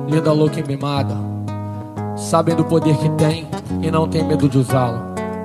Linda, louca e mimada, sabem do poder que tem e não tem medo de usá-lo.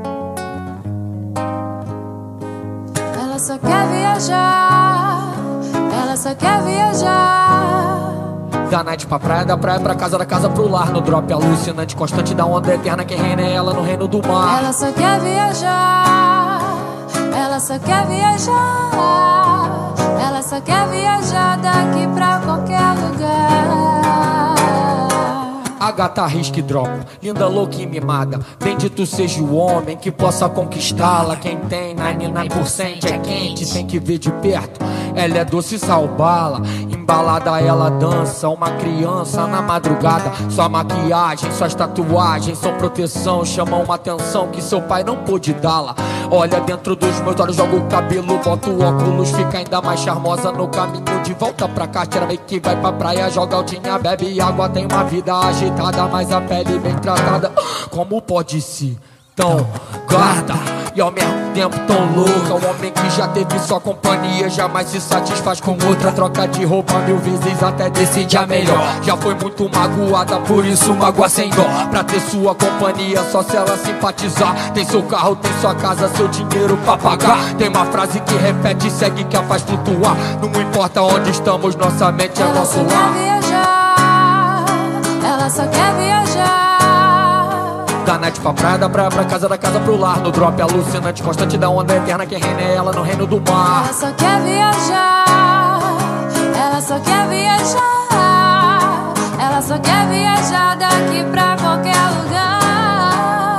Ela só quer viajar, ela só quer viajar. Da night pra praia, da praia pra casa, da casa pro lar. No drop alucinante, constante da onda eterna. Quem reina é ela no reino do mar. Ela só quer viajar, ela só quer viajar. Ela só quer viajar daqui pra qualquer lugar. A gata arrisca e dropa, linda, louca e mimada. Bendito seja o homem que possa conquistá-la. Quem tem 99% é quente, tem que ver de perto. Ela é doce, sal bala, embalada ela dança. Uma criança na madrugada. Sua maquiagem, suas tatuagens são proteção. Chamam uma atenção que seu pai não pôde dá-la. Olha dentro dos meus olhos, joga o cabelo, bota o óculos, fica ainda mais charmosa no caminho de volta pra cá. Tira meio que vai pra praia, joga altinha, bebe água. Tem uma vida agitada, mas a pele bem tratada. Como pode ser tão gata e ao mesmo tempo tão louca? Um homem que já teve sua companhia jamais se satisfaz com outra. Troca de roupa 1000 vezes até decide a melhor. Já foi muito magoada, por isso magoa sem dó. Pra ter sua companhia só se ela simpatizar. Tem seu carro, tem sua casa, seu dinheiro pra pagar. Tem uma frase que repete e segue que a faz flutuar. Não importa onde estamos, nossa mente é nosso lar. Ela só quer viajar, ela só quer viajar. Da night pra praia, da praia pra casa, da casa pro lar. No drop alucinante, constante da onda eterna. Quem reina é ela no reino do mar. Ela só quer viajar, ela só quer viajar. Ela só quer viajar daqui pra qualquer lugar.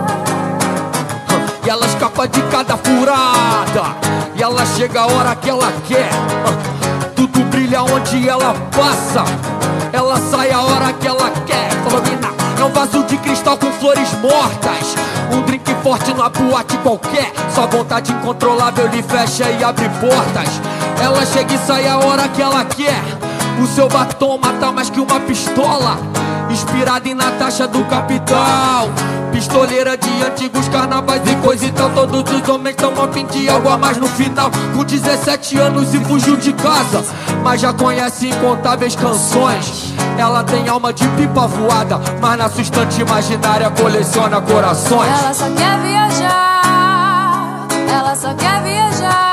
E ela escapa de cada furada, e ela chega a hora que ela quer. Tudo brilha onde ela passa. Ela sai a hora que ela quer. Falou, mina, é um vaso de cristal com flores mortas. Um drink forte numa boate qualquer. Sua vontade incontrolável lhe fecha e abre portas. Ela chega e sai a hora que ela quer. O seu batom mata mais que uma pistola. Inspirada em Natasha do Capital. Pistoleira de antigos carnavais e coisa e tal. Todos os homens tão a fim de algo a mais no final. Com 17 anos e fugiu de casa, mas já conhece incontáveis canções. Ela tem alma de pipa voada, mas na sua estante imaginária coleciona corações. Ela só quer viajar, ela só quer viajar.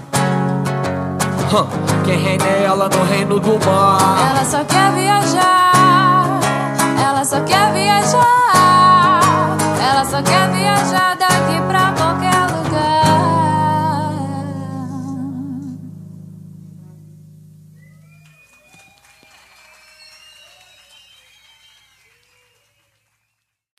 Quem reina é ela no reino do mar. Ela só quer viajar.